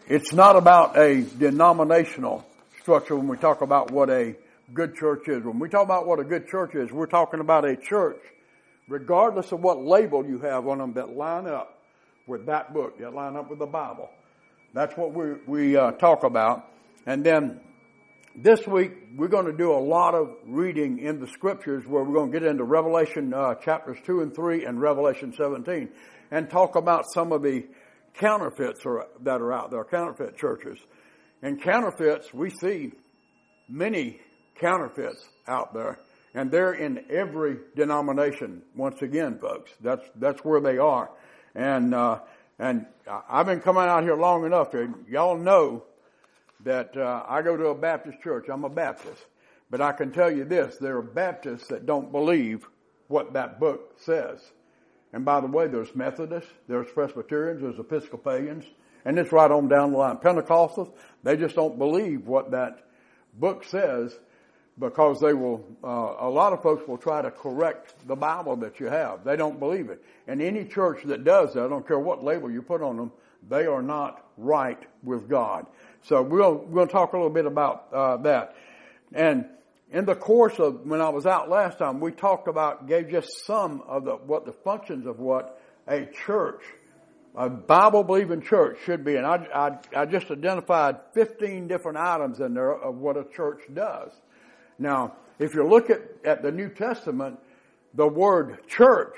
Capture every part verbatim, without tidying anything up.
it's not about a denominational structure when we talk about what a good church is. When we talk about what a good church is, we're talking about a church, regardless of what label you have on them, that line up with that book, that line up with the Bible. That's what we, we uh, talk about. And then this week, we're going to do a lot of reading in the scriptures where we're going to get into Revelation uh, chapters two and three and Revelation seventeen and talk about some of the counterfeits are, that are out there, counterfeit churches. And counterfeits, we see many counterfeits out there, and they're in every denomination. Once again, folks, that's that's where they are. And uh, and I've been coming out here long enough. And y'all know that uh, I go to a Baptist church. I'm a Baptist, but I can tell you this: there are Baptists that don't believe what that book says. And by the way, there's Methodists, there's Presbyterians, there's Episcopalians, and it's right on down the line. Pentecostals, they just don't believe what that book says because they will, uh, a lot of folks will try to correct the Bible that you have. They don't believe it. And any church that does that, I don't care what label you put on them, they are not right with God. So we'll, we'll talk a little bit about uh, that. And in the course of when I was out last time, we talked about, gave just some of the, what the functions of what a church, a Bible-believing church should be. And I, I, I just identified fifteen different items in there of what a church does. Now, if you look at, at the New Testament, the word church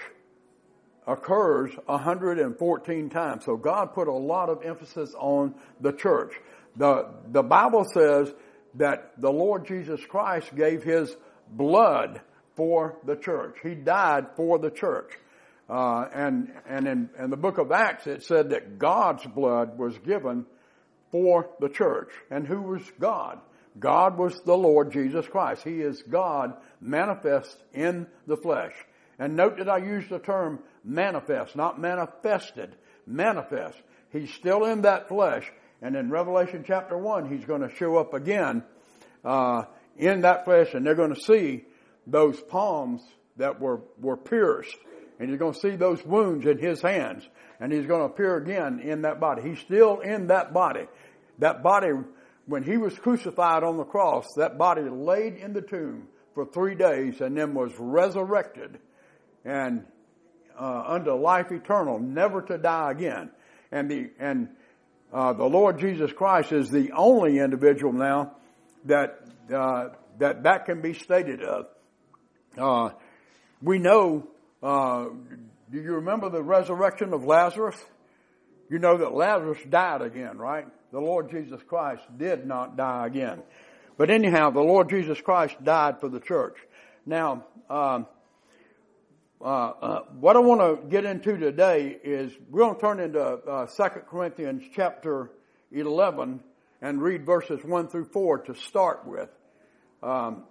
occurs one hundred fourteen times. So God put a lot of emphasis on the church. The, the Bible says that the Lord Jesus Christ gave His blood for the church. He died for the church. Uh, and, and in, in the book of Acts, it said that God's blood was given for the church. And who was God? God was the Lord Jesus Christ. He is God manifest in the flesh. And note that I use the term manifest, not manifested. Manifest. He's still in that flesh. And in Revelation chapter one, He's going to show up again uh, in that flesh, and they're going to see those palms that were, were pierced. And you're going to see those wounds in His hands. And He's going to appear again in that body. He's still in that body. That body, when He was crucified on the cross, that body laid in the tomb for three days and then was resurrected and uh, unto life eternal, never to die again. And the and uh, the Lord Jesus Christ is the only individual now that uh, that that can be stated of. Uh, we know. Uh, do you remember the resurrection of Lazarus? You know that Lazarus died again, right? The Lord Jesus Christ did not die again. But anyhow, the Lord Jesus Christ died for the church. Now, um, uh, uh, what I want to get into today is we're going to turn into uh, Second Corinthians chapter eleven and read verses one through four to start with. Um,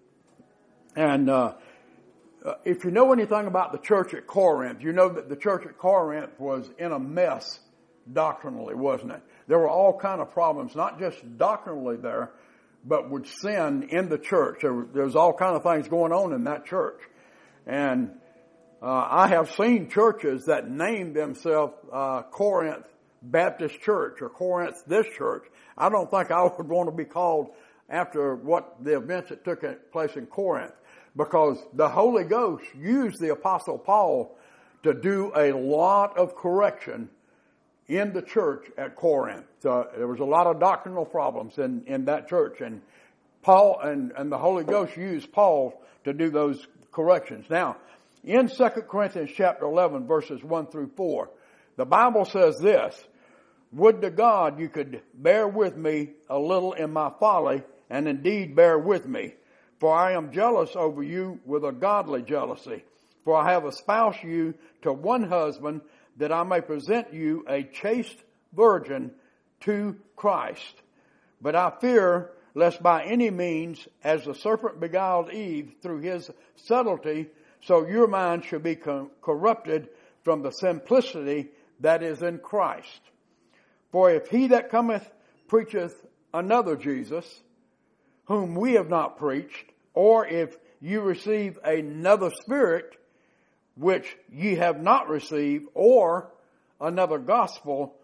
and uh, uh, if you know anything about the church at Corinth, you know that the church at Corinth was in a mess doctrinally, wasn't it? There were all kind of problems, not just doctrinally there, but with sin in the church. There, there's all kind of things going on in that church. And uh, I have seen churches that name themselves uh, Corinth Baptist Church or Corinth this church. I don't think I would want to be called after what the events that took place in Corinth, because the Holy Ghost used the Apostle Paul to do a lot of correction in the church at Corinth. So there was a lot of doctrinal problems in, in that church, and Paul and, and the Holy Ghost used Paul to do those corrections. Now, in Second Corinthians chapter eleven, verses one through four, the Bible says this: "Would to God you could bear with me a little in my folly, and indeed bear with me. For I am jealous over you with a godly jealousy. For I have espoused you to one husband, that I may present you a chaste virgin to Christ. But I fear lest by any means, as the serpent beguiled Eve through his subtlety, so your mind should be co- corrupted from the simplicity that is in Christ. For if he that cometh preacheth another Jesus, whom we have not preached, or if you receive another spirit, which ye have not received, or another gospel,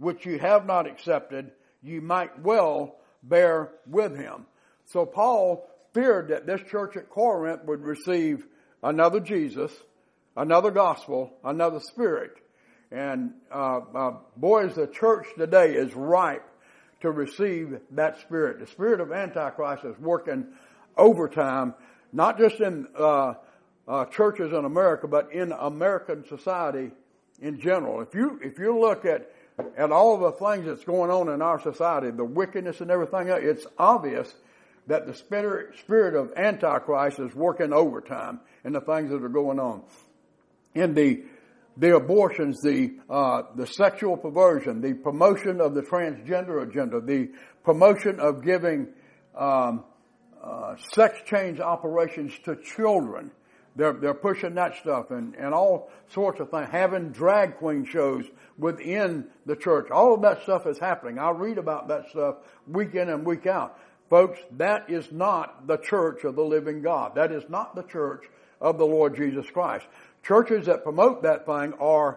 which you have not accepted, you might well bear with him. So Paul feared that this church at Corinth would receive another Jesus, another gospel, another spirit. And uh, uh, boys, the church today is ripe to receive that spirit. The spirit of Antichrist is working overtime, not just in uh, uh, churches in America, but in American society in general. If you if you look at at all the things that's going on in our society, the wickedness and everything else, it's obvious that the spirit spirit of Antichrist is working overtime in the things that are going on. In the the abortions, the uh, the sexual perversion, the promotion of the transgender agenda, the promotion of giving um, uh, sex change operations to children. They're they're pushing that stuff and, and all sorts of things. Having drag queen shows within the church. All of that stuff is happening. I read about that stuff week in and week out. Folks, that is not the church of the living God. That is not the church of the Lord Jesus Christ. Churches that promote that thing are,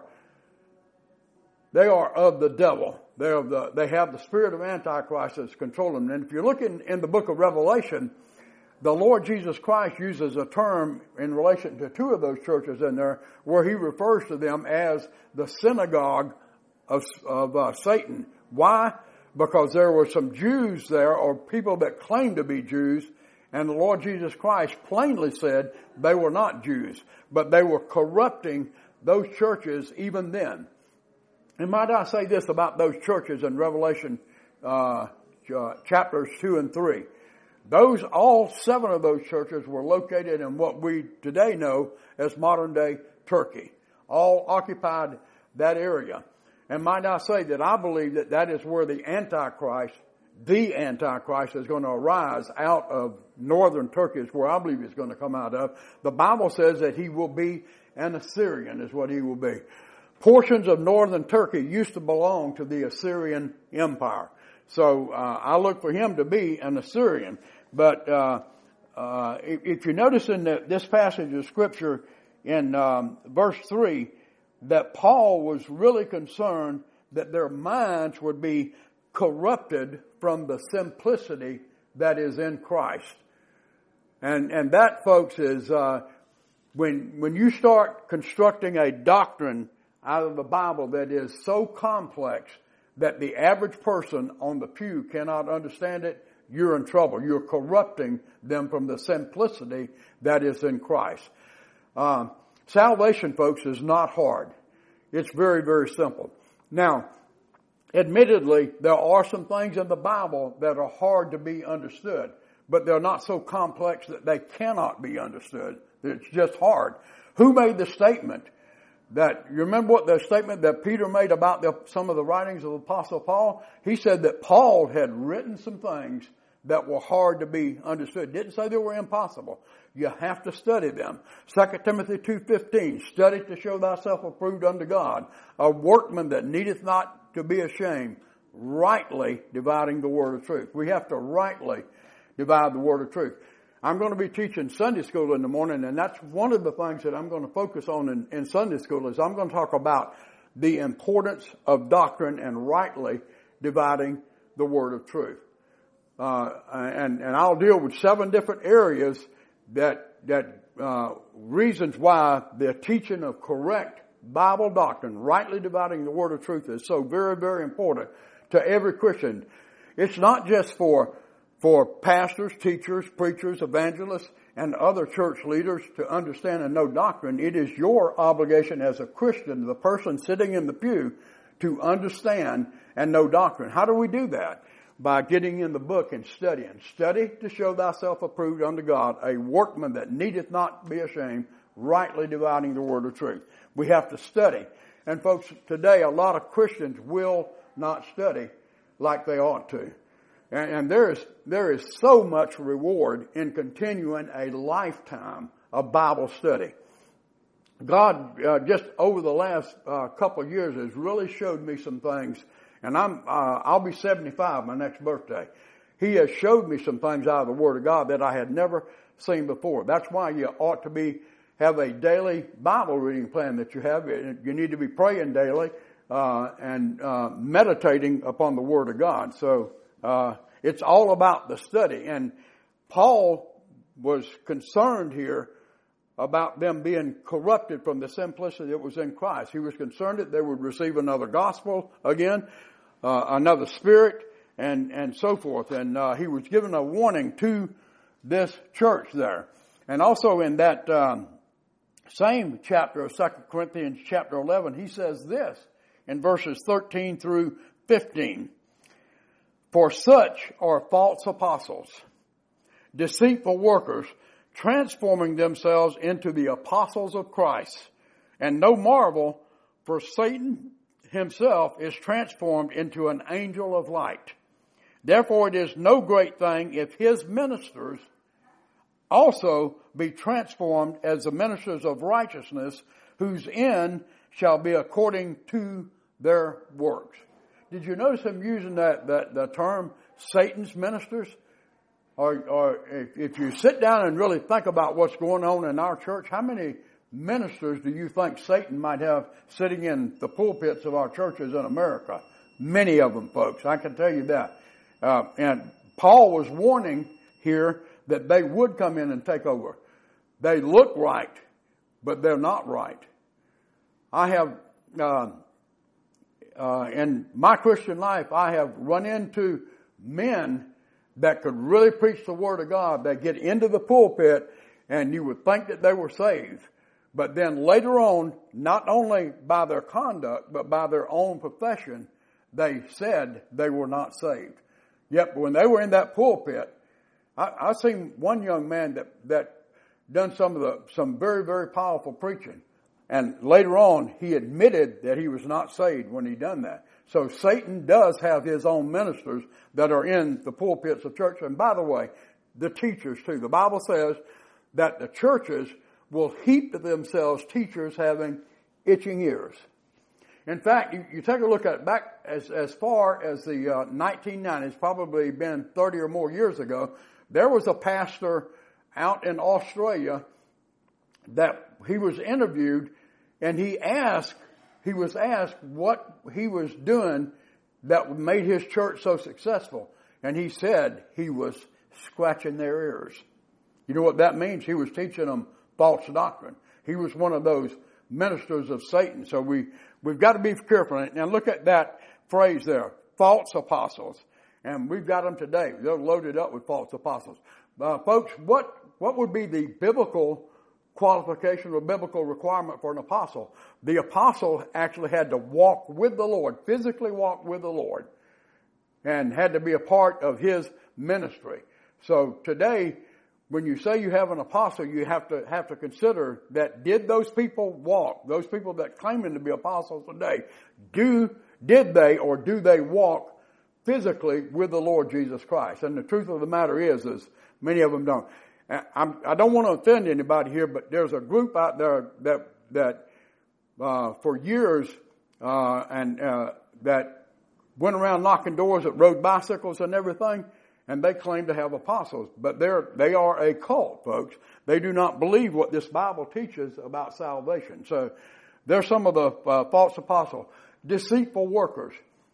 they are of the devil. They're of the, they have the spirit of Antichrist that's controlling them. And if you look in, in the book of Revelation, the Lord Jesus Christ uses a term in relation to two of those churches in there where he refers to them as the synagogue of, of uh, Satan. Why? Because there were some Jews there, or people that claimed to be Jews, and the Lord Jesus Christ plainly said they were not Jews, but they were corrupting those churches even then. And might I say this about those churches in Revelation uh, uh, chapters two and three. Those, all seven of those churches were located in what we today know as modern day Turkey. All occupied that area. And might I say that I believe that that is where the Antichrist, the Antichrist is going to arise out of northern Turkey, is where I believe he's going to come out of. The Bible says that he will be an Assyrian is what he will be. Portions of northern Turkey used to belong to the Assyrian Empire. So uh, I look for him to be an Assyrian. But uh, uh, if, if you notice in the, this passage of Scripture in um, verse three, that Paul was really concerned that their minds would be corrupted from the simplicity that is in Christ. And and that, folks, is uh, when when you start constructing a doctrine out of the Bible that is so complex that the average person on the pew cannot understand it, you're in trouble. You're corrupting them from the simplicity that is in Christ. Um, salvation, folks, is not hard. It's very, very simple. Now, admittedly, there are some things in the Bible that are hard to be understood, but they're not so complex that they cannot be understood. It's just hard. Who made the statement that, you remember what the statement that Peter made about the, some of the writings of the Apostle Paul? He said that Paul had written some things that were hard to be understood. Didn't say they were impossible. You have to study them. Second Timothy two fifteen, study to show thyself approved unto God, a workman that needeth not to be ashamed, rightly dividing the word of truth. We have to rightly divide the word of truth. I'm going to be teaching Sunday school in the morning, and that's one of the things that I'm going to focus on in, in Sunday school is I'm going to talk about the importance of doctrine and rightly dividing the word of truth. Uh, and, and I'll deal with seven different areas that, that, uh, reasons why the teaching of correct Bible doctrine, rightly dividing the word of truth, is so very, very important to every Christian. It's not just for, for pastors, teachers, preachers, evangelists, and other church leaders to understand and know doctrine. It is your obligation as a Christian, the person sitting in the pew, to understand and know doctrine. How do we do that? By getting in the book and studying. Study to show thyself approved unto God, a workman that needeth not be ashamed, rightly dividing the word of truth. We have to study. And folks, today a lot of Christians will not study like they ought to. And, and there is, there is so much reward in continuing a lifetime of Bible study. God, uh, just over the last uh, couple of years has really showed me some things. And I'm, uh, I'll be seventy-five my next birthday. He has showed me some things out of the Word of God that I had never seen before. That's why you ought to be, have a daily Bible reading plan that you have. You need to be praying daily. uh, and uh, meditating upon the Word of God. So uh, it's all about the study. And Paul was concerned here about them being corrupted from the simplicity that was in Christ. He was concerned that they would receive another gospel again, uh, another spirit, and, and so forth. And uh, he was given a warning to this church there. And also in that um, same chapter of Second Corinthians chapter eleven, he says this in verses thirteen through fifteen. For such are false apostles, deceitful workers, transforming themselves into the apostles of Christ. And no marvel, for Satan himself is transformed into an angel of light. Therefore it is no great thing if his ministers also be transformed as the ministers of righteousness, whose end shall be according to their works. Did you notice him using that, that the term Satan's ministers? Or, or if, if you sit down and really think about what's going on in our church, how many ministers do you think Satan might have sitting in the pulpits of our churches in America? Many of them, folks. I can tell you that. Uh, and Paul was warning here that they would come in and take over. They look right, but they're not right. I have, uh, uh, in my Christian life, I have run into men that could really preach the Word of God. They get into the pulpit and you would think that they were saved. But then later on, not only by their conduct, but by their own profession, they said they were not saved. Yet when they were in that pulpit, I, I seen one young man that, that done some of the, some very, very powerful preaching. And later on, he admitted that he was not saved when he done that. So Satan does have his own ministers that are in the pulpits of church. And by the way, the teachers too. The Bible says that the churches will heap to themselves teachers having itching ears. In fact, you, you take a look at it back as, as far as the uh, nineteen nineties, probably been thirty or more years ago, there was a pastor out in Australia that he was interviewed, and he asked, he was asked what he was doing that made his church so successful. And he said he was scratching their ears. You know what that means? He was teaching them false doctrine. He was one of those ministers of Satan. So we, we've got to be careful. Now look at that phrase there, false apostles. And we've got them today. They're loaded up with false apostles. Uh, folks, what, what would be the biblical qualification or biblical requirement for an apostle? The apostle actually had to walk with the Lord, physically walk with the Lord, and had to be a part of his ministry. So today, when you say you have an apostle, you have to have to consider that did those people walk, those people that claiming to be apostles today, do did they or do they walk physically with the Lord Jesus Christ? And the truth of the matter is, is many of them don't. I'm, I don't want to offend anybody here, but there's a group out there that that uh, for years uh, and uh, that went around knocking doors, that rode bicycles and everything, and they claim to have apostles, but they're they are a cult, folks. They do not believe what this Bible teaches about salvation. So they're some of the uh, false apostles, deceitful workers.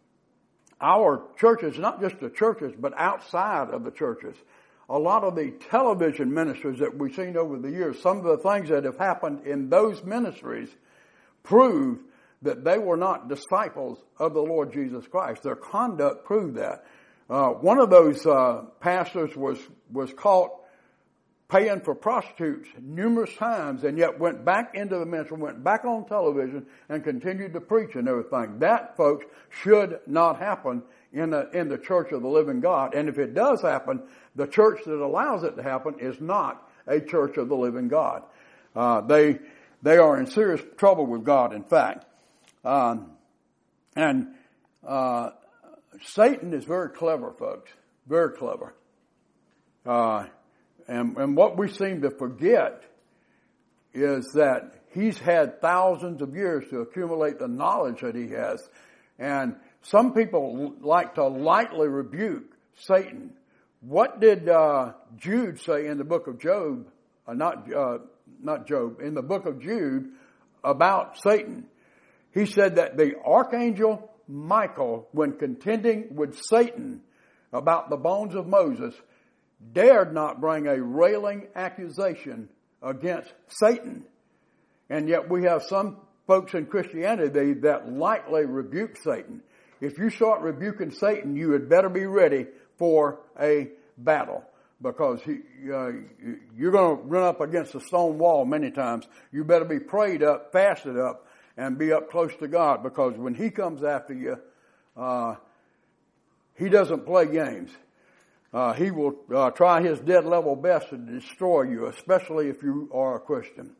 Our churches, not just the churches, but outside of the churches. A lot of the television ministries that we've seen over the years, some of the things that have happened in those ministries prove that they were not disciples of the Lord Jesus Christ. Their conduct proved that. Uh, one of those uh, pastors was was caught paying for prostitutes numerous times, and yet went back into the ministry, went back on television, and continued to preach and everything. That, folks, should not happen in a, in the church of the living God. And if it does happen, the church that allows it to happen is not a church of the living God. Uh, they they are in serious trouble with God, in fact. Um, and uh, Satan is very clever, folks, very clever. Uh, and, and what we seem to forget is that he's had thousands of years to accumulate the knowledge that he has. And some people like to lightly rebuke Satan. What did uh, Jude say in the book of Job, uh, not uh, not Job, in the book of Jude about Satan? he said that the archangel Michael, when contending with Satan about the bones of Moses, dared not bring a railing accusation against Satan. And yet we have some folks in Christianity that lightly rebuke Satan. If you start rebuking Satan, you had better be ready for a battle, because he, uh, you're going to run up against a stone wall many times. You better be prayed up, fasted up, and be up close to God, because when he comes after you, uh, he doesn't play games. Uh, he will uh, try his dead level best to destroy you, especially if you are a Christian.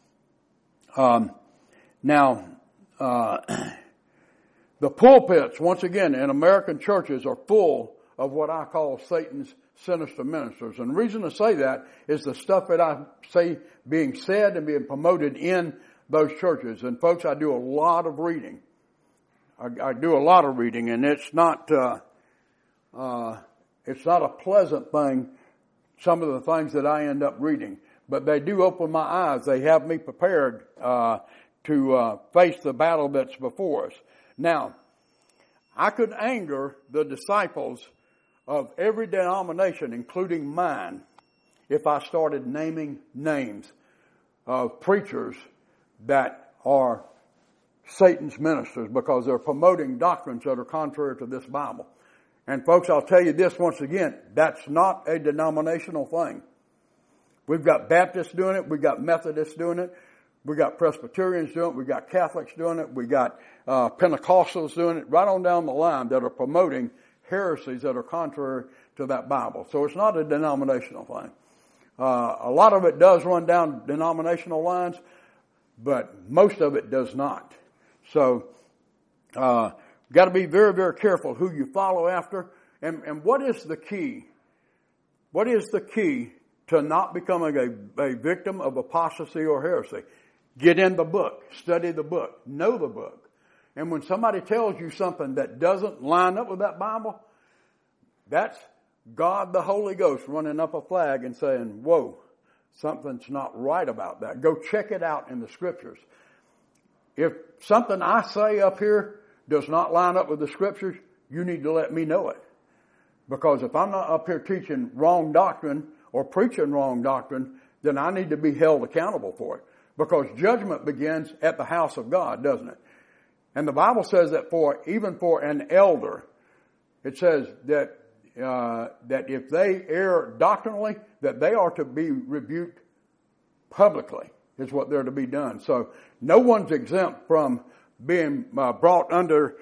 Um, now, uh, the pulpits, once again, in American churches are full of what I call Satan's sinister ministers. And the reason to say that is the stuff that I see being said and being promoted in those churches. And folks, I do a lot of reading. I, I do a lot of reading, and it's not, uh, uh, it's not a pleasant thing, some of the things that I end up reading. But they do open my eyes. They have me prepared, uh, to, uh, face the battle that's before us. Now, I could anger the disciples of every denomination, including mine, if I started naming names of preachers that are Satan's ministers, because they're promoting doctrines that are contrary to this Bible. And folks, I'll tell you this once again, that's not a denominational thing. We've got Baptists doing it, we've got Methodists doing it, we got Presbyterians doing it, we got Catholics doing it, we got uh, Pentecostals doing it, right on down the line, that are promoting heresies that are contrary to that Bible. So it's not a denominational thing. Uh, a lot of it does run down denominational lines, but most of it does not. So, uh, got to be very, very careful who you follow after. And, and what is the key? What is the key to not becoming a, a victim of apostasy or heresy? Get in the book, study the book, know the book. And when somebody tells you something that doesn't line up with that Bible, that's God the Holy Ghost running up a flag and saying, whoa, something's not right about that. Go check it out in the Scriptures. If something I say up here does not line up with the Scriptures, you need to let me know it. Because if I'm not up here teaching wrong doctrine or preaching wrong doctrine, then I need to be held accountable for it. Because judgment begins at the house of God, doesn't it? And the Bible says that for, even for an elder, it says that, uh, that if they err doctrinally, that they are to be rebuked publicly, is what they're to be done. So no one's exempt from being uh, brought under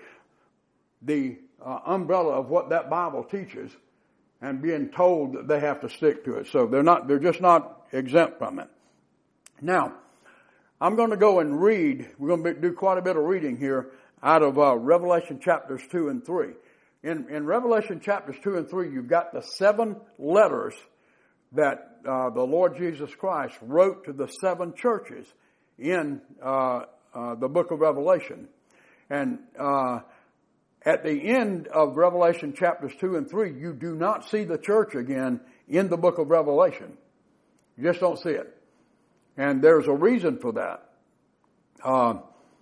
the uh, umbrella of what that Bible teaches and being told that they have to stick to it. So they're not, they're just not exempt from it. Now, I'm going to go and read, we're going to do quite a bit of reading here out of uh, Revelation chapters two and three. In, in Revelation chapters two and three, you've got the seven letters that uh, the Lord Jesus Christ wrote to the seven churches in uh, uh, the book of Revelation. And uh, at the end of Revelation chapters two and three, you do not see the church again in the book of Revelation. You just don't see it. And there's a reason for that. Uh,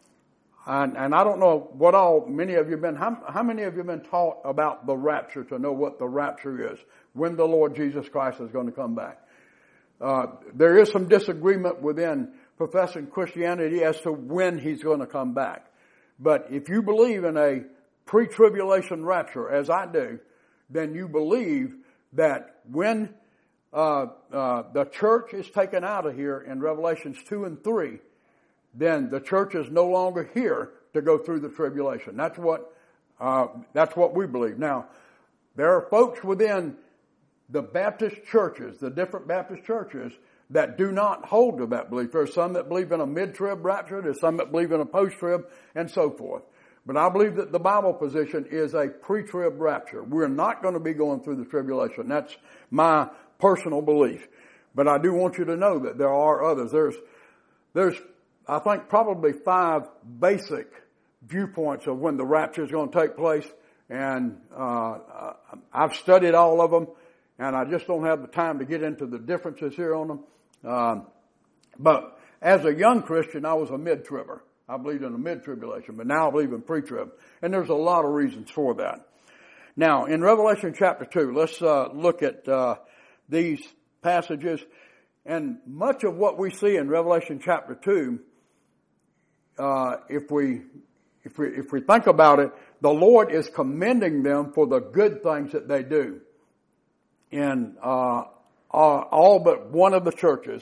and, and I don't know what all many of you have been, how, how many of you have been taught about the rapture to know what the rapture is, when the Lord Jesus Christ is going to come back? Uh, there is some disagreement within professing Christianity as to when he's going to come back. But if you believe in a pre-tribulation rapture, as I do, then you believe that when Uh, uh, the church is taken out of here in Revelations two and three, then the church is no longer here to go through the tribulation. That's what, uh, that's what we believe. Now, there are folks within the Baptist churches, the different Baptist churches, that do not hold to that belief. There's some that believe in a mid-trib rapture, there's some that believe in a post-trib, and so forth. But I believe that the Bible position is a pre-trib rapture. We're not going to be going through the tribulation. That's my personal belief. But I do want you to know that there are others. There's, there's, I think probably five basic viewpoints of when the rapture is going to take place. And, uh, I've studied all of them, and I just don't have the time to get into the differences here on them. Um, but as a young Christian, I was a mid-tribber. I believed in the mid-tribulation, but now I believe in pre-trib. And there's a lot of reasons for that. Now, in Revelation chapter two, let's uh, look at uh, these passages. And much of what we see in Revelation chapter two, uh, if we if we if we think about it, the Lord is commending them for the good things that they do in uh, all, all but one of the churches,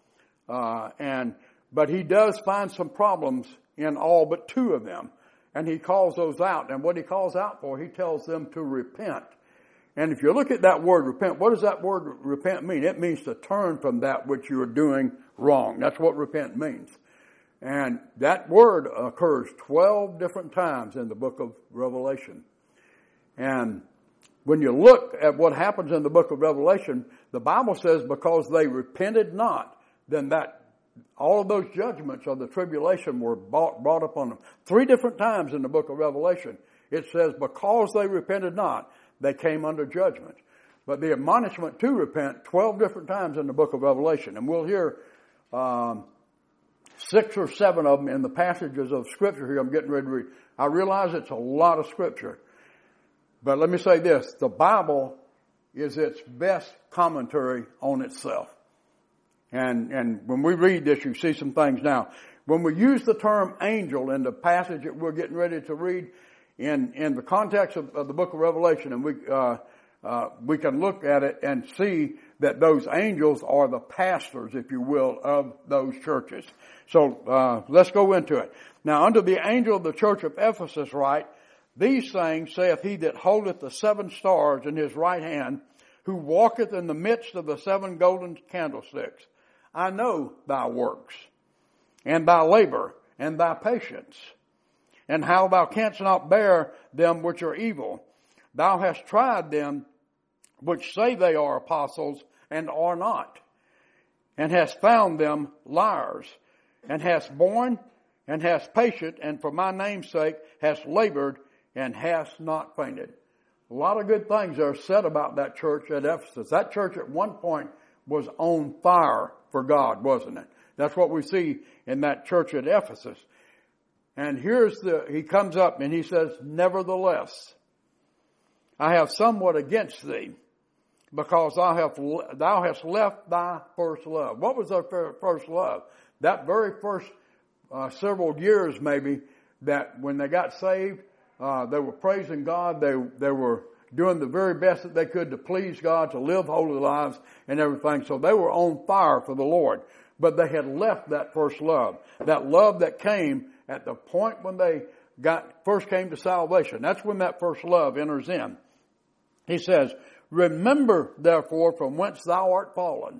uh, and but He does find some problems in all but two of them, and He calls those out. And what He calls out for, He tells them to repent. And if you look at that word repent, what does that word repent mean? It means to turn from that which you are doing wrong. That's what repent means. And that word occurs twelve different times in the book of Revelation. And when you look at what happens in the book of Revelation, the Bible says because they repented not, then that all of those judgments of the tribulation were brought, brought upon them. Three different times in the book of Revelation, it says because they repented not, they came under judgment. But the admonishment to repent, twelve different times in the book of Revelation. And we'll hear um, six or seven of them in the passages of Scripture here I'm getting ready to read. I realize it's a lot of Scripture. But let me say this. The Bible is its best commentary on itself. And, and when we read this, you see some things. Now, when we use the term angel in the passage that we're getting ready to read, in, in the context of, of the book of Revelation, and we, uh, uh, we can look at it and see that those angels are the pastors, if you will, of those churches. So, uh, let's go into it. Now, unto the angel of the church of Ephesus write, these things saith he that holdeth the seven stars in his right hand, who walketh in the midst of the seven golden candlesticks. I know thy works, and thy labor, and thy patience, and how thou canst not bear them which are evil. Thou hast tried them which say they are apostles, and are not, and hast found them liars, and hast borne, and hast patient, and for my name's sake hast labored, and hast not fainted. A lot of good things are said about that church at Ephesus. That church at one point was on fire for God, wasn't it? That's what we see in that church at Ephesus. And here's the, he comes up and he says, nevertheless, I have somewhat against thee, because thou hast, thou hast left thy first love. What was their first love? That very first uh, several years maybe, that when they got saved, uh, they were praising God, they, they were doing the very best that they could to please God, to live holy lives and everything. So they were on fire for the Lord. But they had left that first love. That love that came at the point when they got, first came to salvation. That's when that first love enters in. He says, remember therefore from whence thou art fallen,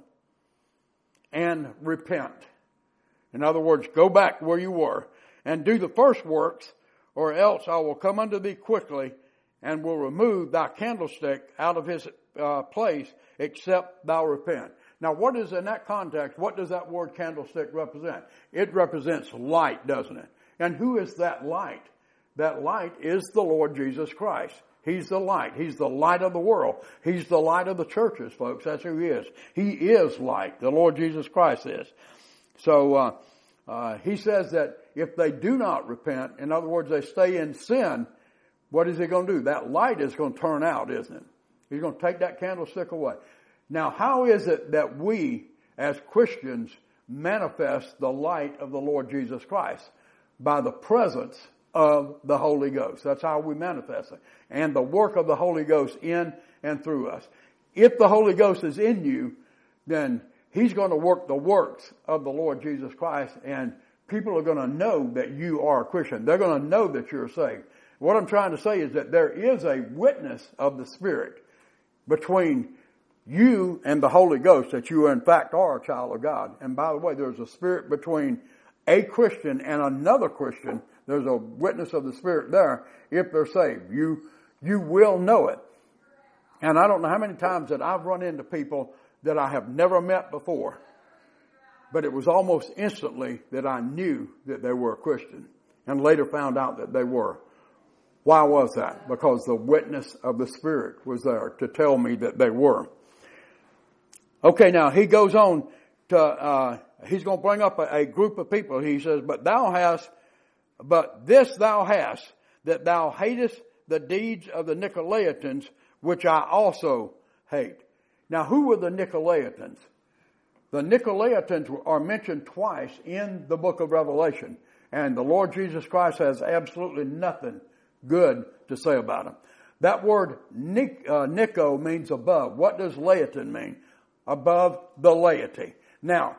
and repent. In other words, go back where you were, and do the first works, or else I will come unto thee quickly, and will remove thy candlestick out of his uh, place, except thou repent. Now, what is in that context? What does that word candlestick represent? It represents light, doesn't it? And who is that light? That light is the Lord Jesus Christ. He's the light. He's the light of the world. He's the light of the churches, folks. That's who He is. He is light. The Lord Jesus Christ is. So, uh, uh, He says that if they do not repent, in other words, they stay in sin, what is He going to do? That light is going to turn out, isn't it? He's going to take that candlestick away. Now, how is it that we, as Christians, manifest the light of the Lord Jesus Christ? By the presence of the Holy Ghost. That's how we manifest it. And the work of the Holy Ghost in and through us. If the Holy Ghost is in you, then He's going to work the works of the Lord Jesus Christ, and people are going to know that you are a Christian. They're going to know that you're saved. What I'm trying to say is that there is a witness of the Spirit between you and the Holy Ghost, that you in fact are a child of God. And by the way, there's a spirit between a Christian and another Christian. There's a witness of the Spirit there if they're saved. You, you will know it. And I don't know how many times that I've run into people that I have never met before, but it was almost instantly that I knew that they were a Christian, and later found out that they were. Why was that? Because the witness of the Spirit was there to tell me that they were. Okay, now he goes on to, uh, he's going to bring up a, a group of people. He says, but thou hast But this thou hast, that thou hatest the deeds of the Nicolaitans, which I also hate. Now, who were the Nicolaitans? The Nicolaitans are mentioned twice in the book of Revelation. And the Lord Jesus Christ has absolutely nothing good to say about them. That word uh, Nico means above. What does Laotin mean? Above the laity. Now,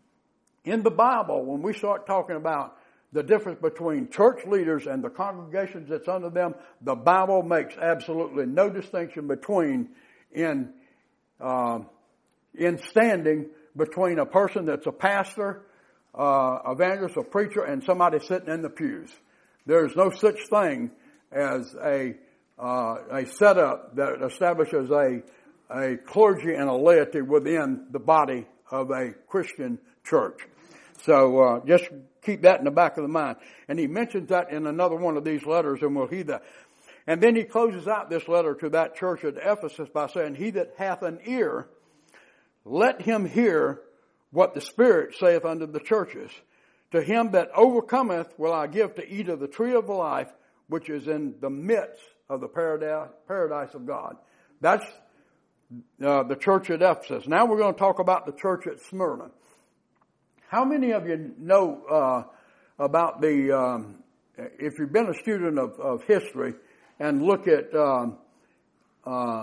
in the Bible, when we start talking about the difference between church leaders and the congregations that's under them, the Bible makes absolutely no distinction between in uh, in standing between a person that's a pastor, uh, evangelist, a preacher, and somebody sitting in the pews. There's no such thing as a uh, a setup that establishes a a clergy and a laity within the body of a Christian church. So uh, just keep that in the back of the mind. And he mentions that in another one of these letters, and we'll heed that. And then he closes out this letter to that church at Ephesus by saying, he that hath an ear, let him hear what the Spirit saith unto the churches. To him that overcometh will I give to eat of the tree of life, which is in the midst of the paradise, paradise of God. That's uh, the church at Ephesus. Now we're going to talk about the church at Smyrna. How many of you know uh, about the, um, if you've been a student of, of history and look at um, uh,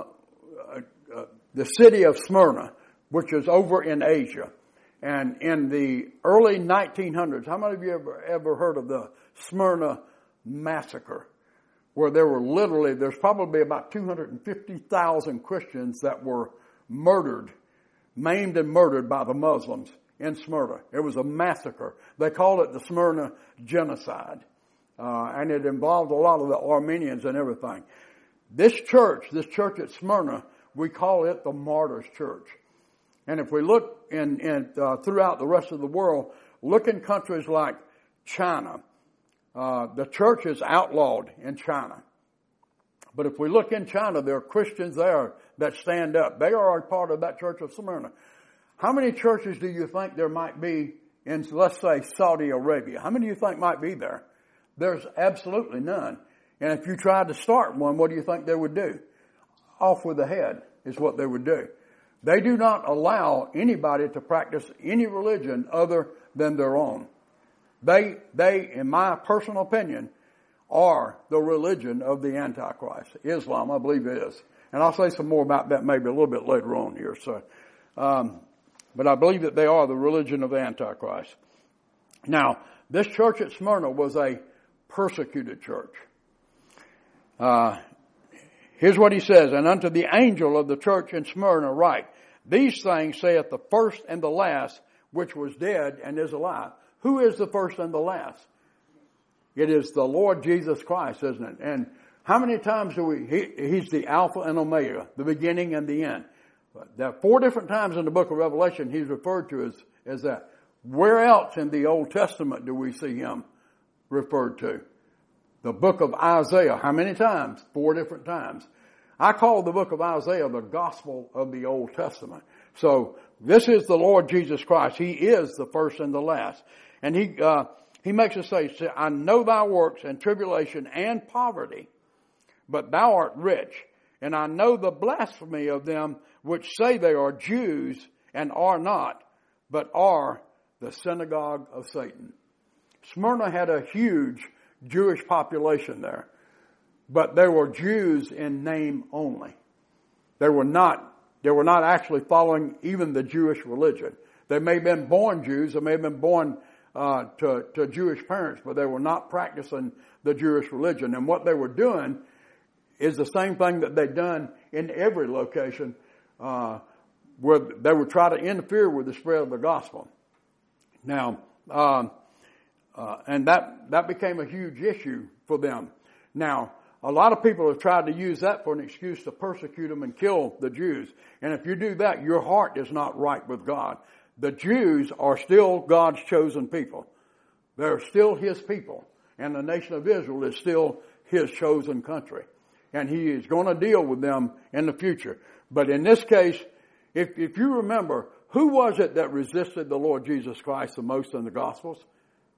uh, the city of Smyrna, which is over in Asia, and in the early nineteen hundreds, how many of you ever, ever heard of the Smyrna massacre? Where there were literally, there's probably about two hundred fifty thousand Christians that were murdered, maimed and murdered by the Muslims in Smyrna. It was a massacre. They called it the Smyrna genocide. Uh, and it involved a lot of the Armenians and everything. This church, this church at Smyrna, we call it the Martyrs Church. And if we look in, in uh, throughout the rest of the world, look in countries like China. Uh, the church is outlawed in China. But if we look in China, there are Christians there that stand up. They are a part of that church of Smyrna. How many churches do you think there might be in, let's say, Saudi Arabia? How many do you think might be there? There's absolutely none. And if you tried to start one, what do you think they would do? Off with the head is what they would do. They do not allow anybody to practice any religion other than their own. They, they, in my personal opinion, are the religion of the Antichrist. Islam, I believe, is. And I'll say some more about that maybe a little bit later on here. So, um, but I believe that they are the religion of the Antichrist. Now, this church at Smyrna was a persecuted church. Uh, here's what he says, and unto the angel of the church in Smyrna write, these things saith the first and the last, which was dead and is alive. Who is the first and the last? It is the Lord Jesus Christ, isn't it? And how many times do we, he, he's the Alpha and Omega, the beginning and the end. There are four different times in the book of Revelation he's referred to as, as that. Where else in the Old Testament do we see him referred to? The book of Isaiah. How many times? Four different times. I call the book of Isaiah the gospel of the Old Testament. So this is the Lord Jesus Christ. He is the first and the last. And he, uh, he makes us say, I know thy works and tribulation and poverty, but thou art rich. And I know the blasphemy of them which say they are Jews and are not, but are the synagogue of Satan. Smyrna had a huge Jewish population there, but they were Jews in name only. They were not, they were not actually following even the Jewish religion. They may have been born Jews, they may have been born uh, to, to Jewish parents, but they were not practicing the Jewish religion. And what they were doing is the same thing that they'd done in every location, uh, where they would try to interfere with the spread of the gospel. Now, um, uh, and that, that became a huge issue for them. Now, a lot of people have tried to use that for an excuse to persecute them and kill the Jews. And if you do that, your heart is not right with God. The Jews are still God's chosen people. They're still His people. And the nation of Israel is still His chosen country. And He is going to deal with them in the future. But in this case, if, if you remember, who was it that resisted the Lord Jesus Christ the most in the Gospels?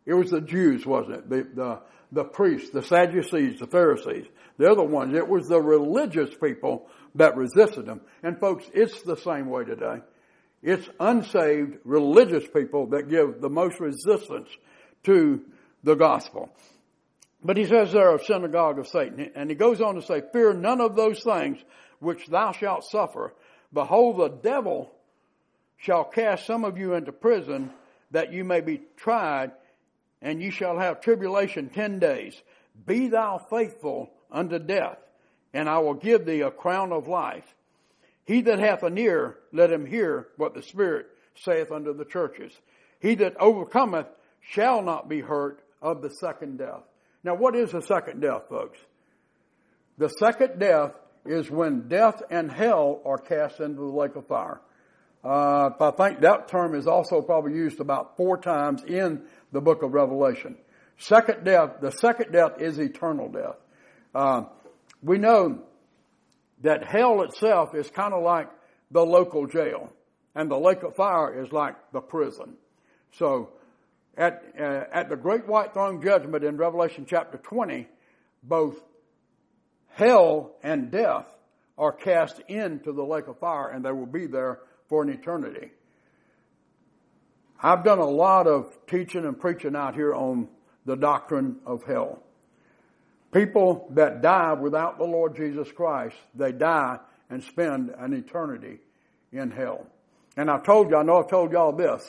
It was the Jews, wasn't it? The, the, the priests, the Sadducees, the Pharisees. They're the ones. It was the religious people that resisted them. And folks, it's the same way today. It's unsaved religious people that give the most resistance to the gospel. But he says they're a synagogue of Satan. And he goes on to say, fear none of those things which thou shalt suffer. Behold, the devil shall cast some of you into prison that you may be tried, and you shall have tribulation ten days. Be thou faithful unto death, and I will give thee a crown of life. He that hath an ear, let him hear what the Spirit saith unto the churches. He that overcometh shall not be hurt of the second death. Now, what is the second death, folks? The second death is when death and hell are cast into the lake of fire. Uh, I think that term is also probably used about four times in the book of Revelation. Second death, the second death is eternal death. Uh, we know that hell itself is kind of like the local jail, and the lake of fire is like the prison. So, at uh, at the great white throne judgment in Revelation chapter twenty, both hell and death are cast into the lake of fire, and they will be there for an eternity. I've done a lot of teaching and preaching out here on the doctrine of hell. People that die without the Lord Jesus Christ, they die and spend an eternity in hell. And I've told you, I know I've told y'all this.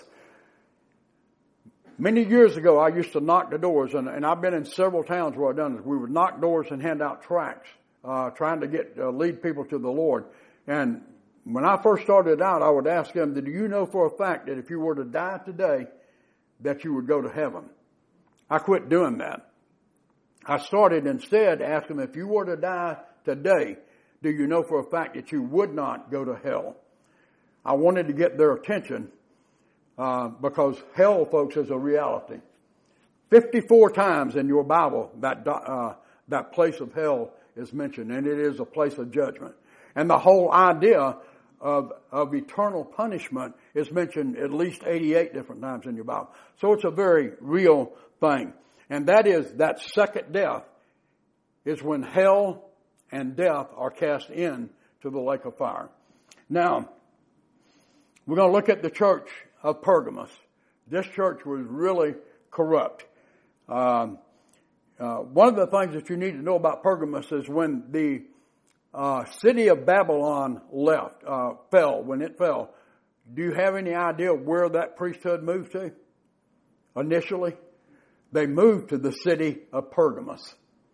Many years ago, I used to knock the doors, and, and I've been in several towns where I've done this. We would knock doors and hand out tracts, uh, trying to get, uh, lead people to the Lord. And when I first started out, I would ask them, do you know for a fact that if you were to die today, that you would go to heaven? I quit doing that. I started instead asking them, if you were to die today, do you know for a fact that you would not go to hell? I wanted to get their attention, uh, because hell, folks, is a reality. fifty-four times in your Bible, that, uh, that place of hell is mentioned, and it is a place of judgment. And the whole idea of, of eternal punishment is mentioned at least eighty-eight different times in your Bible. So it's a very real thing. And that is, that second death is when hell and death are cast in to the lake of fire. Now, we're going to look at the church of Pergamos. This church was really corrupt. Um, uh, one of the things that you need to know about Pergamos is when the uh, city of Babylon left, uh, fell, when it fell, do you have any idea where that priesthood moved to initially? They moved to the city of Pergamos.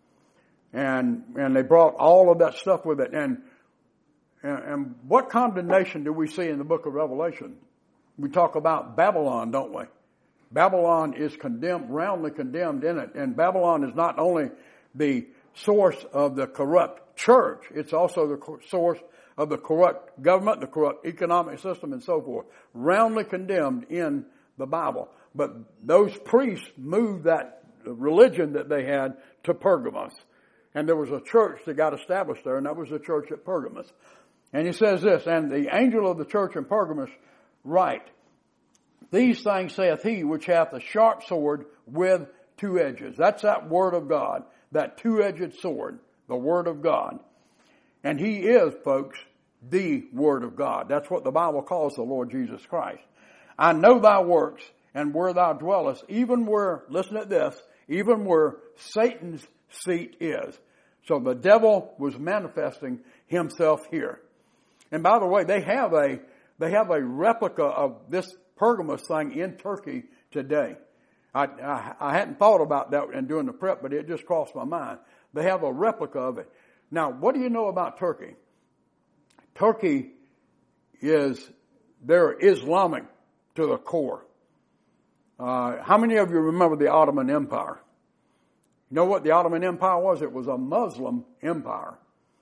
And, and they brought all of that stuff with it. And, and, and what condemnation do we see in the book of Revelation? We talk about Babylon, don't we? Babylon is condemned, roundly condemned in it. And Babylon is not only the source of the corrupt church, it's also the source of the corrupt government, the corrupt economic system, and so forth. Roundly condemned in the Bible. But those priests moved that religion that they had to Pergamos. And there was a church that got established there, and that was the church at Pergamos. And he says this, and the angel of the church in Pergamos write, these things saith he which hath a sharp sword with two edges. That's that word of God, that two-edged sword, the word of God. And he is, folks, the word of God. That's what the Bible calls the Lord Jesus Christ. I know thy works, and where thou dwellest, even where, listen to this, even where Satan's seat is. So the devil was manifesting himself here. And by the way, they have a, they have a replica of this Pergamos thing in Turkey today. I, I, I hadn't thought about that in doing the prep, but it just crossed my mind. They have a replica of it. Now, what do you know about Turkey? Turkey is, they're Islamic to the core. Uh, how many of you remember the Ottoman Empire? You know what the Ottoman Empire was? It was a Muslim empire.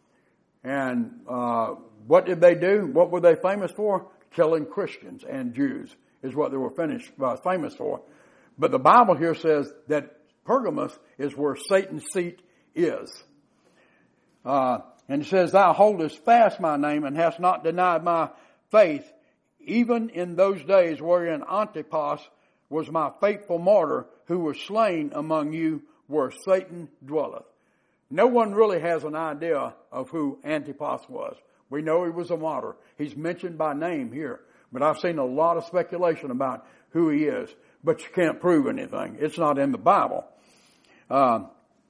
And uh, what did they do? What were they famous for? Killing Christians and Jews is what they were finished, uh, famous for. But the Bible here says that Pergamos is where Satan's seat is. Uh, and it says, thou holdest fast my name and hast not denied my faith, even in those days wherein Antipas was my faithful martyr, who was slain among you where Satan dwelleth. No one really has an idea of who Antipas was. We know he was a martyr. He's mentioned by name here. But I've seen a lot of speculation about who he is. But you can't prove anything. It's not in the Bible. Uh,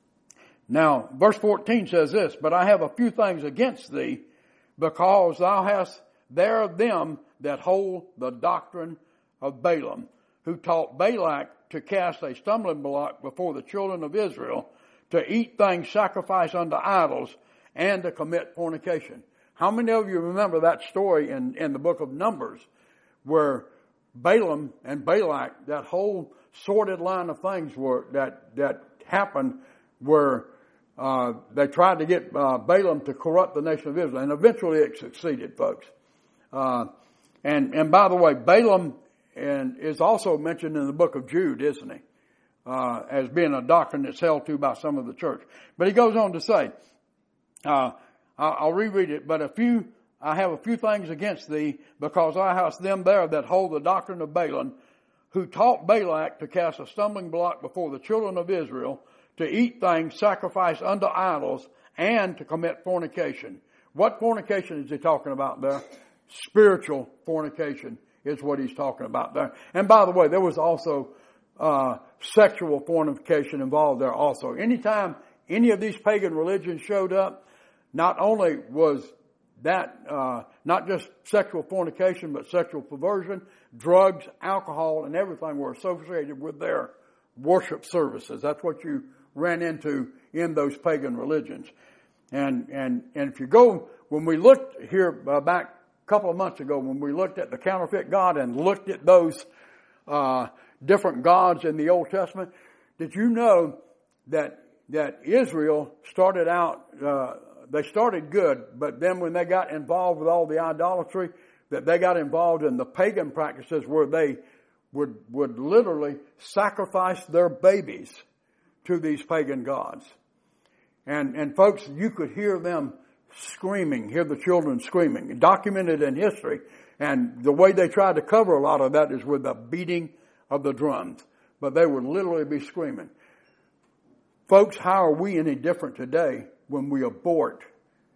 now, verse fourteen says this, but I have a few things against thee, because thou hast there them that hold the doctrine of Balaam, who taught Balak to cast a stumbling block before the children of Israel, to eat things sacrificed unto idols, and to commit fornication. How many of you remember that story in, in the book of Numbers, where Balaam and Balak, that whole sordid line of things were that that happened, where uh, they tried to get uh, Balaam to corrupt the nation of Israel, and eventually it succeeded, folks. Uh, and and by the way, Balaam and is also mentioned in the book of Jude, isn't he? Uh, as being a doctrine that's held to by some of the church. But he goes on to say, uh, I'll reread it, but a few, I have a few things against thee, because thou hast them there that hold the doctrine of Balaam, who taught Balak to cast a stumbling block before the children of Israel, to eat things sacrificed unto idols, and to commit fornication. What fornication is he talking about there? Spiritual fornication is what he's talking about there. And by the way, there was also uh sexual fornication involved there also. Anytime any of these pagan religions showed up, not only was that uh not just sexual fornication, but sexual perversion, drugs, alcohol, and everything were associated with their worship services. That's what you ran into in those pagan religions. And and and if you go, when we looked here uh, back a couple of months ago, when we looked at the counterfeit God and looked at those uh different gods in the Old Testament, did you know that that Israel started out, uh, they started good, but then when they got involved with all the idolatry, that they got involved in the pagan practices where they would would literally sacrifice their babies to these pagan gods. And and folks, you could hear them screaming, hear the children screaming, documented in history. And the way they tried to cover a lot of that is with the beating of the drums. But they would literally be screaming. Folks, how are we any different today when we abort?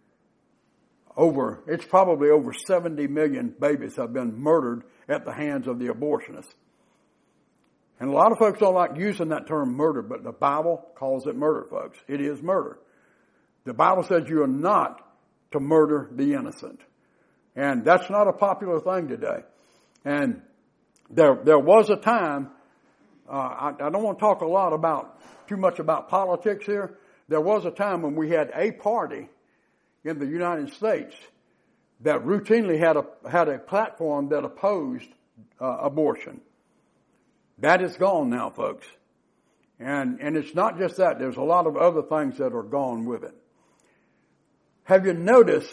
Over, it's probably over seventy million babies have been murdered at the hands of the abortionists. And a lot of folks don't like using that term murder, but the Bible calls it murder, folks. It is murder. The Bible says you are not to murder the innocent. And that's not a popular thing today. And there, there was a time, uh, I, I don't want to talk a lot about, too much about politics here. There was a time when we had a party in the United States that routinely had a, had a platform that opposed uh, abortion. That is gone now, folks. And, and it's not just that. There's a lot of other things that are gone with it. Have you noticed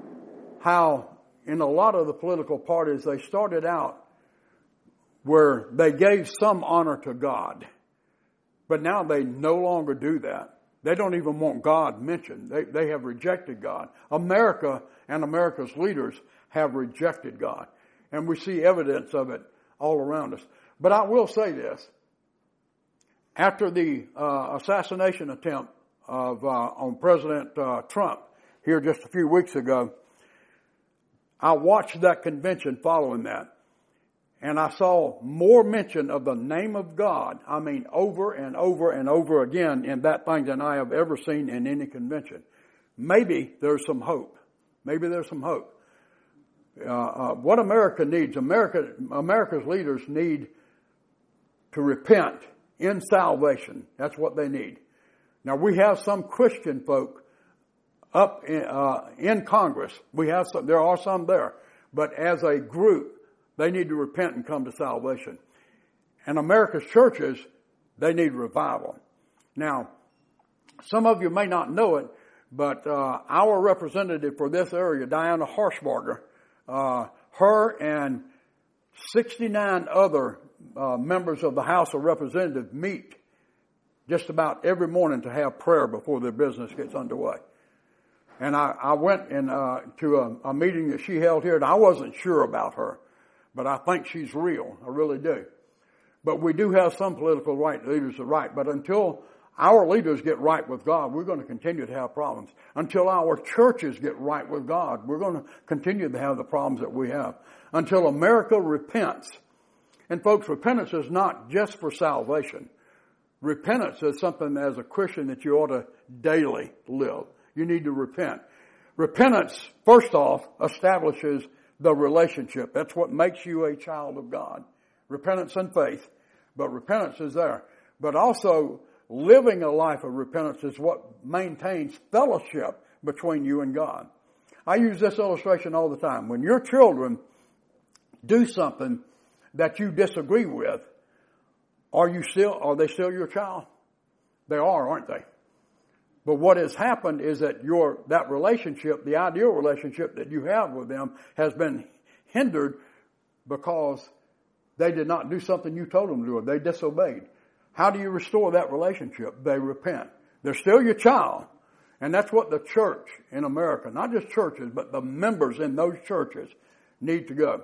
how in a lot of the political parties, they started out where they gave some honor to God, but now they no longer do that. They don't even want God mentioned. They, they have rejected God. America and America's leaders have rejected God. And we see evidence of it all around us. But I will say this. After the uh, assassination attempt of uh, on President uh, Trump here just a few weeks ago, I watched that convention following that. And I saw more mention of the name of God, I mean over and over and over again in that thing than I have ever seen in any convention. Maybe there's some hope. Maybe there's some hope. Uh, uh, what America needs, America, America's leaders need to repent in salvation. That's what they need. Now we have some Christian folk up in, uh, in Congress. We have some, there are some there. But as a group, they need to repent and come to salvation. And America's churches, they need revival. Now, some of you may not know it, but uh, our representative for this area, Diana Harshbarger, uh, her and sixty-nine other uh, members of the House of Representatives meet just about every morning to have prayer before their business gets underway. And I, I went in, uh, to a, a meeting that she held here, and I wasn't sure about her. But I think she's real. I really do. But we do have some political right leaders that are right. But until our leaders get right with God, we're going to continue to have problems. Until our churches get right with God, we're going to continue to have the problems that we have. Until America repents. And folks, repentance is not just for salvation. Repentance is something as a Christian that you ought to daily live. You need to repent. Repentance, first off, establishes the relationship. That's what makes you a child of God. Repentance and faith. But repentance is there. But also, living a life of repentance is what maintains fellowship between you and God. I use this illustration all the time. When your children do something that you disagree with, are you still, are they still your child? They are, aren't they? But what has happened is that your, that relationship, the ideal relationship that you have with them has been hindered because they did not do something you told them to do. They disobeyed. How do you restore that relationship? They repent. They're still your child. And that's what the church in America, not just churches, but the members in those churches need to go.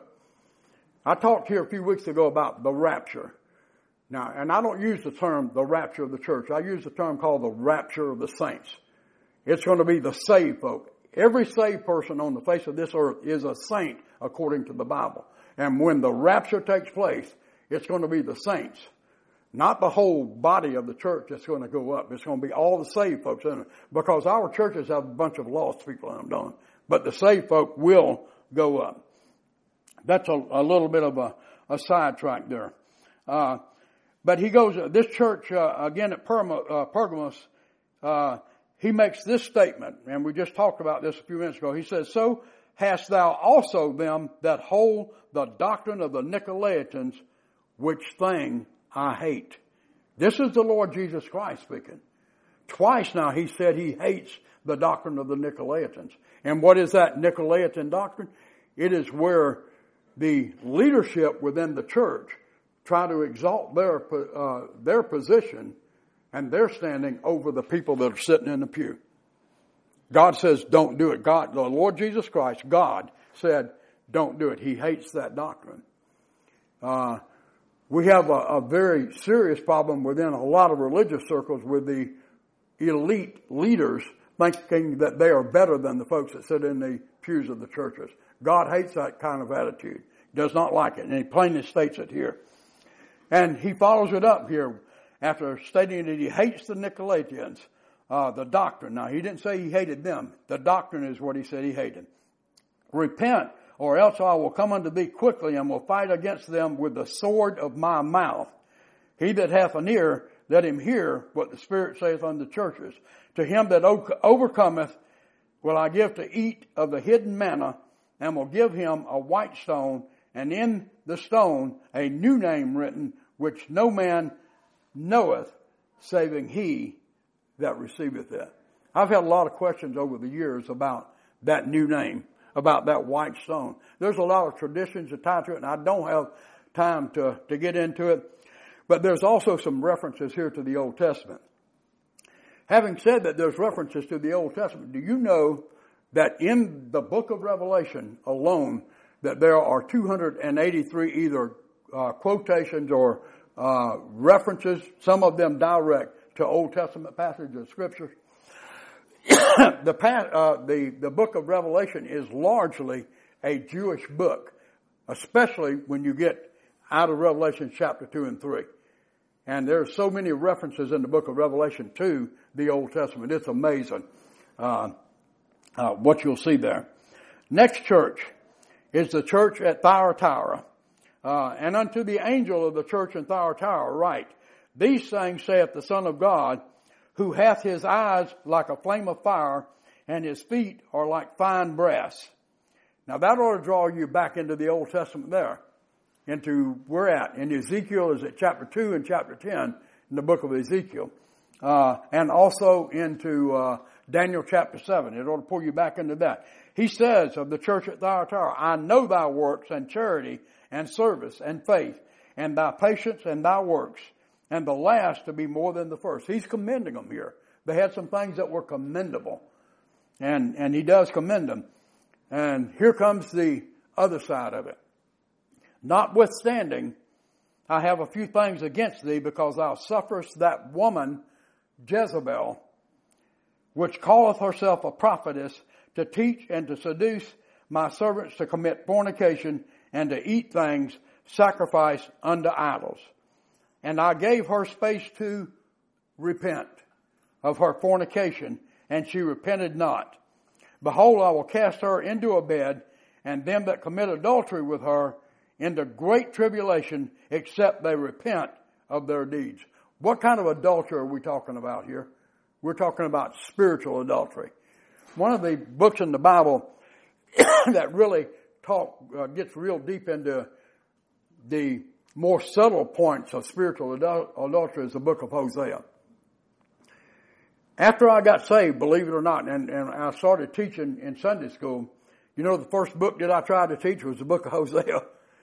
I talked here a few weeks ago about the rapture. Now, and I don't use the term the rapture of the church. I use the term called the rapture of the saints. It's going to be the saved folk. Every saved person on the face of this earth is a saint according to the Bible. And when the rapture takes place, it's going to be the saints. Not the whole body of the church that's going to go up. It's going to be all the saved folks in it. Because our churches have a bunch of lost people in them, don't they? But the saved folk will go up. That's a, a little bit of a, a sidetrack there. Uh, but he goes, uh, this church, uh, again at Perma, uh, Pergamos, uh, he makes this statement, and we just talked about this a few minutes ago. He says, so hast thou also them that hold the doctrine of the Nicolaitans, which thing I hate. This is the Lord Jesus Christ speaking. Twice now he said he hates the doctrine of the Nicolaitans. And what is that Nicolaitan doctrine? It is where the leadership within the church try to exalt their uh, their position and their standing over the people that are sitting in the pew. God says don't do it. God, the Lord Jesus Christ, God said don't do it. He hates that doctrine. Uh, we have a, a very serious problem within a lot of religious circles with the elite leaders thinking that they are better than the folks that sit in the pews of the churches. God hates that kind of attitude. He does not like it. And he plainly states it here. And he follows it up here after stating that he hates the Nicolaitans, uh, the doctrine. Now, he didn't say he hated them. The doctrine is what he said he hated. Repent, or else I will come unto thee quickly and will fight against them with the sword of my mouth. He that hath an ear, let him hear what the Spirit saith unto the churches. To him that overcometh will I give to eat of the hidden manna, and will give him a white stone, and in the stone a new name written, which no man knoweth, saving he that receiveth it. I've had a lot of questions over the years about that new name, about that white stone. There's a lot of traditions attached to it, and I don't have time to, to get into it. But there's also some references here to the Old Testament. Having said that there's references to the Old Testament, do you know that in the book of Revelation alone, that there are two hundred eighty-three either uh, quotations or uh, references, some of them direct to Old Testament passages of Scripture. the, uh, the the book of Revelation is largely a Jewish book, especially when you get out of Revelation chapter two and three. And there's so many references in the book of Revelation to the Old Testament. It's amazing uh, uh, what you'll see there. Next church is the church at Thyatira. Uh, and unto the angel of the church in Thyatira write, these things saith the Son of God, who hath his eyes like a flame of fire, and his feet are like fine brass. Now that ought to draw you back into the Old Testament there, into where we're at. And Ezekiel is at chapter two and chapter ten in the book of Ezekiel. Uh, and also into uh, Daniel chapter seven. It ought to pull you back into that. He says of the church at Thyatira, I know thy works and charity and service and faith and thy patience and thy works, and the last to be more than the first. He's commending them here. They had some things that were commendable. And, and he does commend them. And here comes the other side of it. Notwithstanding I have a few things against thee, because thou sufferest that woman Jezebel, which calleth herself a prophetess, to teach and to seduce my servants to commit fornication and to eat things sacrificed unto idols. And I gave her space to repent of her fornication, and she repented not. Behold, I will cast her into a bed, and them that commit adultery with her into great tribulation, except they repent of their deeds. What kind of adultery are we talking about here? We're talking about spiritual adultery. One of the books in the Bible that really talk uh, gets real deep into the more subtle points of spiritual adul- adultery is the book of Hosea. After I got saved, believe it or not, and, and I started teaching in Sunday school, you know, the first book that I tried to teach was the book of Hosea.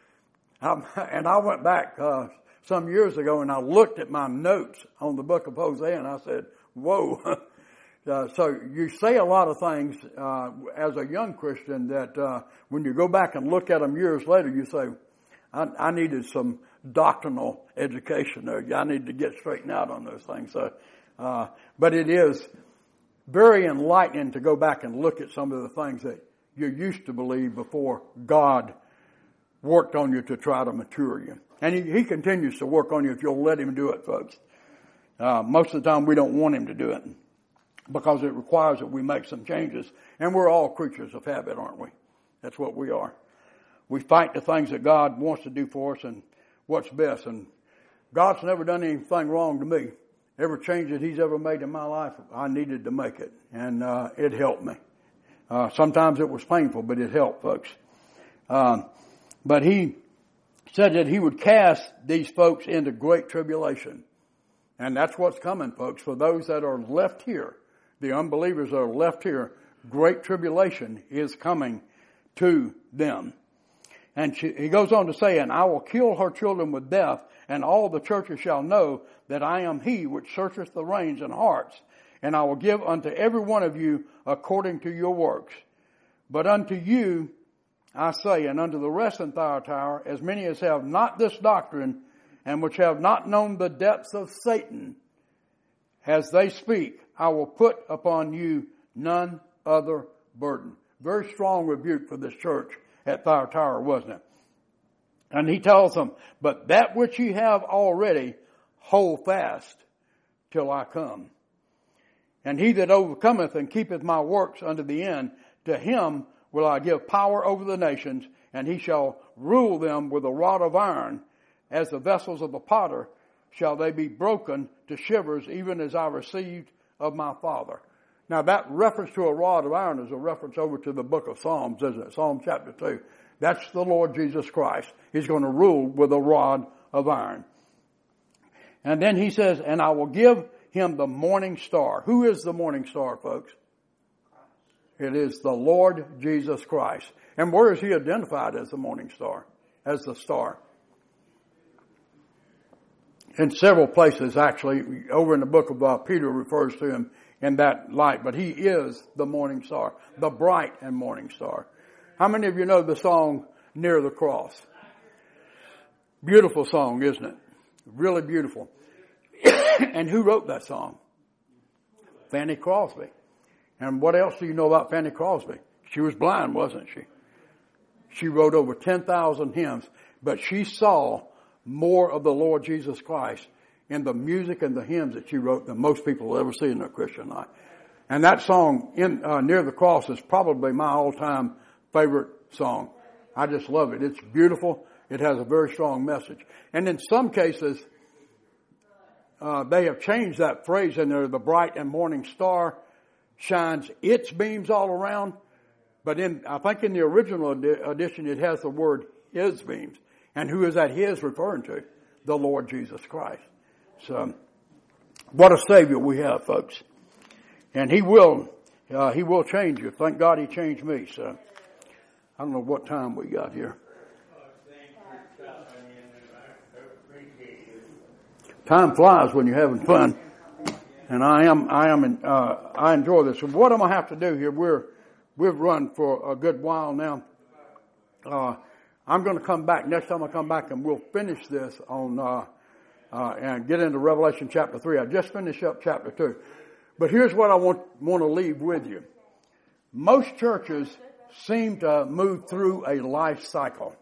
Um, and I went back uh, some years ago and I looked at my notes on the book of Hosea and I said, whoa. uh, so you say a lot of things uh, as a young Christian that uh, when you go back and look at them years later, you say, I, I needed some doctrinal education there. I need to get straightened out on those things. So, uh, but it is very enlightening to go back and look at some of the things that you used to believe before God worked on you to try to mature you. And he, he continues to work on you if you'll let him do it, folks. Uh, most of the time we don't want him to do it because it requires that we make some changes. And we're all creatures of habit, aren't we? That's what we are. We fight the things that God wants to do for us and what's best. And God's never done anything wrong to me. Every change that he's ever made in my life, I needed to make it. And uh, it helped me. Uh, sometimes it was painful, but it helped, folks. Um, but he said that he would cast these folks into great tribulation. And that's what's coming, folks. For those that are left here, the unbelievers that are left here, great tribulation is coming to them. And she, he goes on to say, and I will kill her children with death, and all the churches shall know that I am he which searcheth the reins and hearts. And I will give unto every one of you according to your works. But unto you, I say, and unto the rest in Thyatira, as many as have not this doctrine, and which have not known the depths of Satan, as they speak, I will put upon you none other burden. Very strong rebuke for this church at Thyatira, wasn't it? And he tells them, but that which ye have already, hold fast till I come. And he that overcometh and keepeth my works unto the end, to him will I give power over the nations, and he shall rule them with a rod of iron, as the vessels of the potter shall they be broken to shivers, even as I received of my Father. Now that reference to a rod of iron is a reference over to the book of Psalms, isn't it? Psalm chapter two. That's the Lord Jesus Christ. He's going to rule with a rod of iron. And then he says, and I will give him the morning star. Who is the morning star, folks? It is the Lord Jesus Christ. And where is he identified as the morning star? As the star. In several places, actually, over in the book of uh, Peter refers to him in that light. But he is the morning star, the bright and morning star. How many of you know the song, Near the Cross? Beautiful song, isn't it? Really beautiful. And who wrote that song? Fanny Crosby. And what else do you know about Fanny Crosby? She was blind, wasn't she? She wrote over ten thousand hymns, but she saw more of the Lord Jesus Christ in the music and the hymns that she wrote than most people will ever see in their Christian life. And that song, in, uh, Near the Cross, is probably my all-time favorite song. I just love it. It's beautiful. It has a very strong message. And in some cases, uh, they have changed that phrase in there, the bright and morning star shines its beams all around. But in, I think in the original edition, it has the word his beams. And who is that his referring to? The Lord Jesus Christ. So, what a Savior we have, folks. And He will, uh, He will change you. Thank God He changed me. So, I don't know what time we got here. Time flies when you're having fun. And I am, I am, in, uh, I enjoy this. So what I'm going to have to do here, we're, we've run for a good while now. Uh, I'm going to come back next time I come back, and we'll finish this on uh, uh, and get into Revelation chapter three. I just finished up chapter two, but here's what I want want to leave with you. Most churches seem to move through a life cycle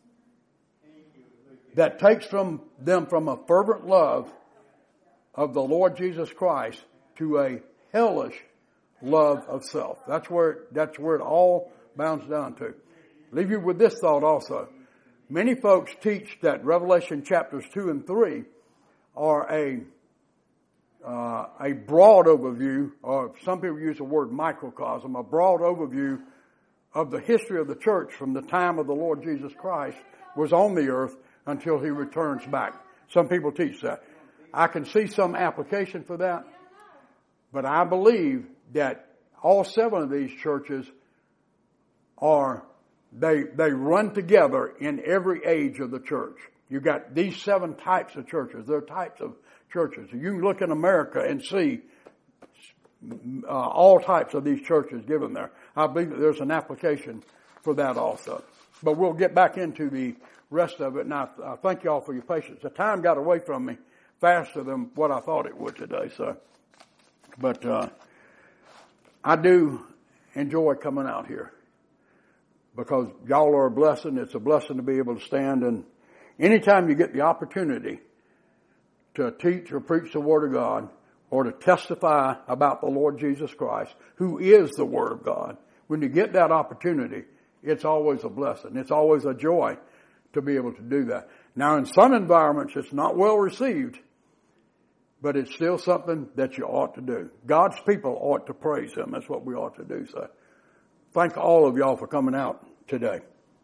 that takes from them from a fervent love of the Lord Jesus Christ to a hellish love of self. That's where that's where it all bounds down to. Leave you with this thought also. Many folks teach that Revelation chapters two and three are a uh, a broad overview, or some people use the word microcosm, a broad overview of the history of the church from the time of the Lord Jesus Christ was on the earth until he returns back. Some people teach that. I can see some application for that, but I believe that all seven of these churches are, they, they run together in every age of the church. You've got these seven types of churches. They're types of churches. You can look in America and see uh, all types of these churches given there. I believe that there's an application for that also. But we'll get back into the rest of it, and I, I thank you all for your patience. The time got away from me faster than what I thought it would today. So, but uh, I do enjoy coming out here because y'all are a blessing. It's a blessing to be able to stand, and anytime you get the opportunity to teach or preach the Word of God or to testify about the Lord Jesus Christ, who is the Word of God, when you get that opportunity, it's always a blessing. It's always a joy to be able to do that. Now, in some environments, it's not well received, but it's still something that you ought to do. God's people ought to praise Him. That's what we ought to do. So, thank all of y'all for coming out today.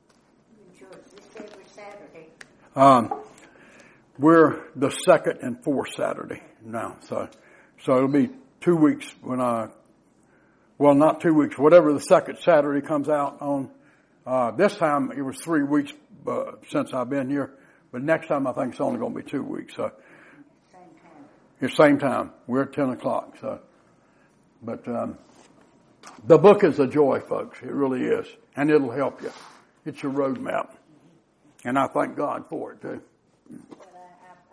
Um, we're the second and fourth Saturday now, so so it'll be two weeks when I, well, not two weeks, whatever the second Saturday comes out on. Uh, this time it was three weeks uh, since I've been here, but next time I think it's only going to be two weeks. So same time. It's same time. We're at ten o'clock. So, but um, the book is a joy, folks. It really is, and it'll help you. It's your roadmap, and I thank God for it too.